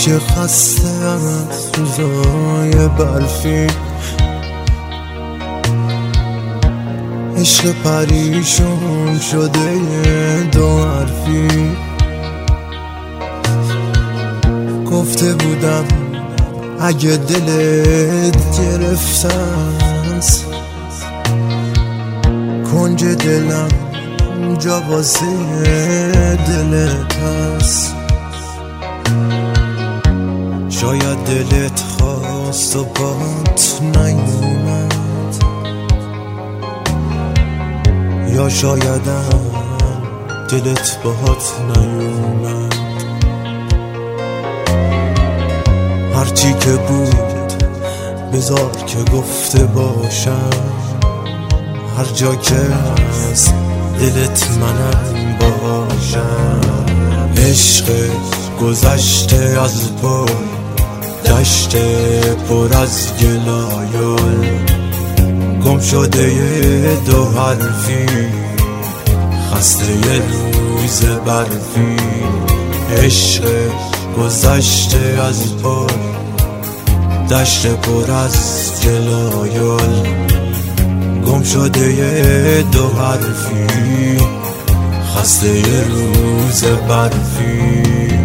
که خسته از روزای برفی، عشق پریشون شده دو حرفی. گفته بودم اگه دلت گرفتن کنج دلم جا واسه دلت هست. شاید دلت خواست و بات نیومد، یا شایدم دلت باهات نیومد. هرچی که بود بذار که گفته باشم، هر جا که از دلت منم باشم. عشق گذشته از پل دشت پر از گلایل، گم شده دو حرفی، خسته یه روز برفی. عشق گذشته از پل دشت پر از گلایل، گم شده یه دو حرفی، خسته یه روز برفی.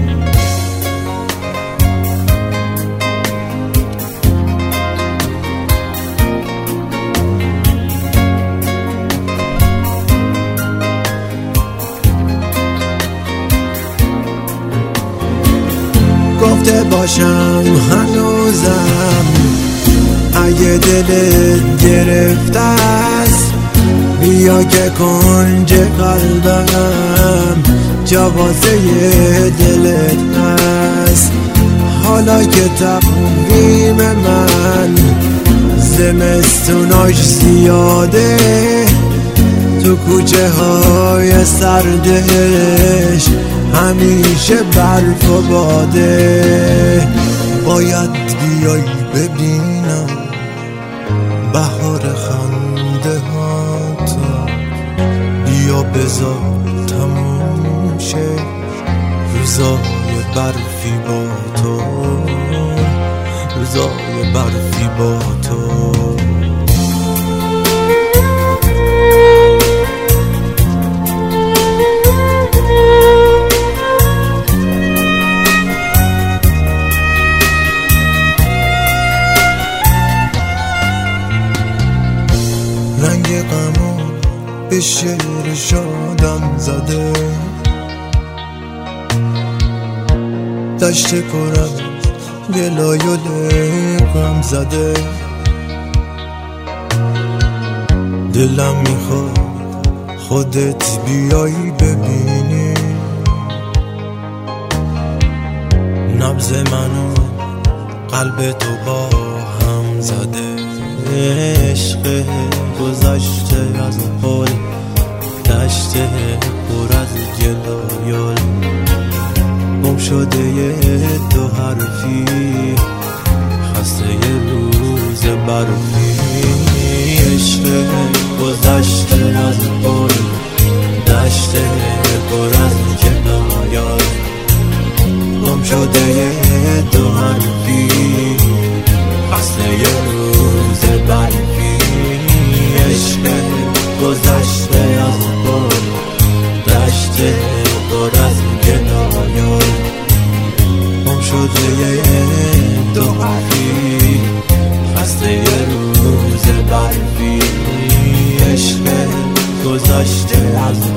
گفته باشم هنوزم اگه دلت گرفته است، بیا که کنج قلبم جا واسه دلت هست. حالا که تقویم من زمستوناش زیاده، تو کوچه های سردش همیشه برف و باده. باید بیای ببینم بهار خنده هاتو، بیا بذار تموم شه روزای برفی با تو، روزای برفی با تو. رنگ غمو به شعر شادم زده، دشت پر از گلایل غم زده. دلم میخواد خودت بیایی ببینی نبض منو قلب تو با هم زده. عشق گذشته از پل دشت پر از گلایل، گم شده یه دو حرفی، خسته یه روز برفی. عشق گذشته از پل دشت پر از گلایل، گم شده یه دو حرفی، خسته یه روز برفی. عشق گذشته از پل دشت پر از گلایل، گم شده یه دو حرفی، خسته یه روز برفی. عشق گذشته از